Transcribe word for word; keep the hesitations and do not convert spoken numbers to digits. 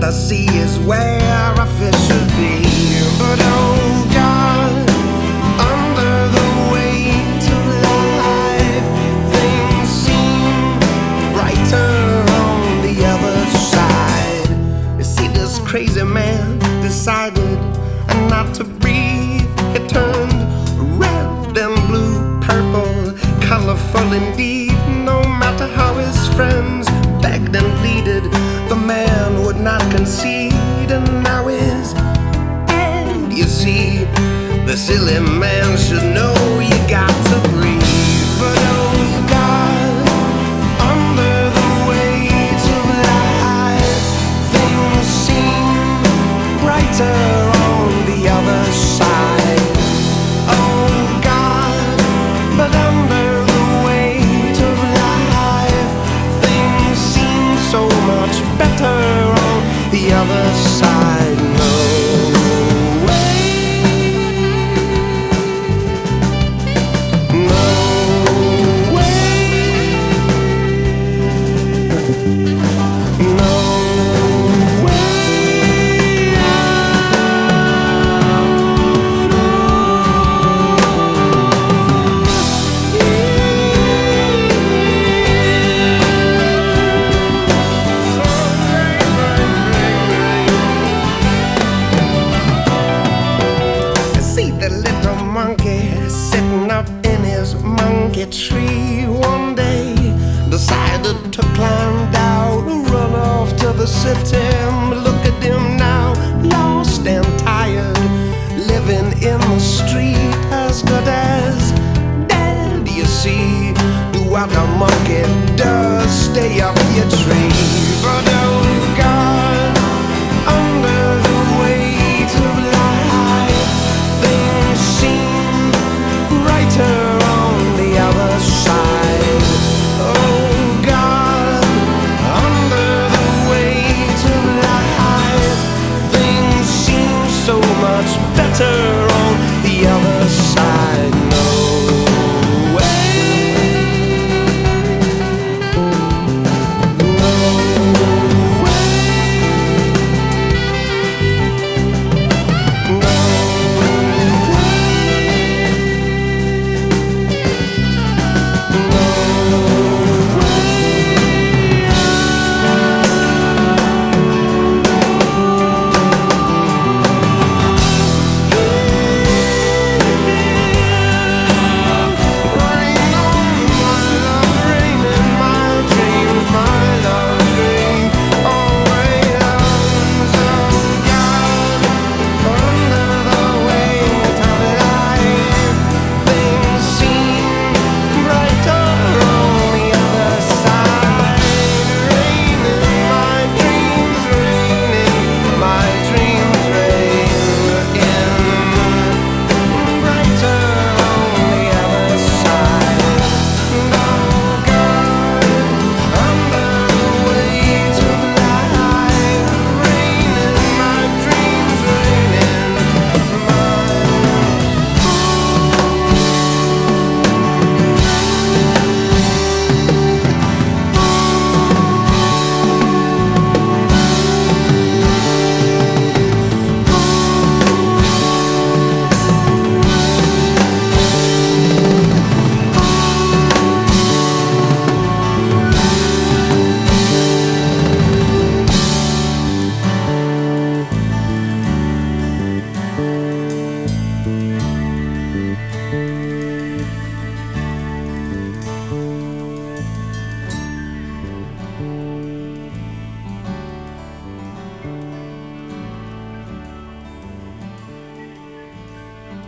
the sea is where a fish should be. But oh God, under the weight of life, things seem brighter on the other side. You see, this crazy man decided not to breathe. He turned red and blue, purple, colorful indeed. No matter how his friends begged and pleaded, the man would not concede. And now he's dead. You see, the silly man should know you got to breathe. But oh God, under the weight of life, things seem brighter on the other side. Oh God, but under the weight of life, things seem so much better on the other side. No way, no way, no way out. See the little monkey sitting up in his monkey tree one day, decided to climb down, run off to the city. Look at him now, lost and tired, living in the street, as good as dead. You see, do what a monkey does, stay up your tree. But